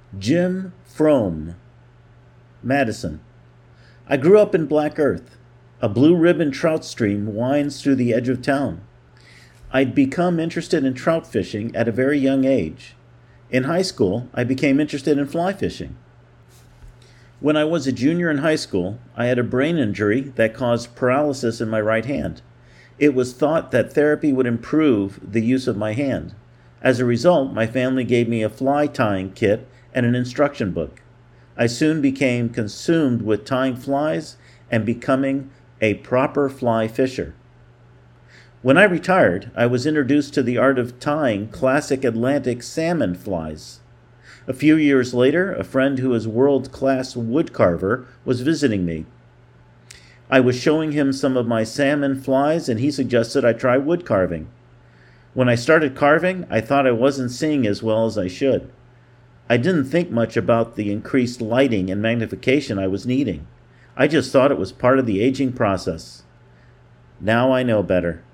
Jim Frome, Madison. I grew up in Black Earth. A blue ribbon trout stream winds through the edge of town. I'd become interested in trout fishing at a very young age. In high school, I became interested in fly fishing. When I was a junior in high school, I had a brain injury that caused paralysis in my right hand. It was thought that therapy would improve the use of my hand. As a result, my family gave me a fly tying kit and an instruction book. I soon became consumed with tying flies and becoming a proper fly fisher. When I retired, I was introduced to the art of tying classic Atlantic salmon flies. A few years later, a friend who is world-class woodcarver was visiting me. I was showing him some of my salmon flies, and he suggested I try wood carving. When I started carving, I thought I wasn't seeing as well as I should. I didn't think much about the increased lighting and magnification I was needing. I just thought it was part of the aging process. Now I know better.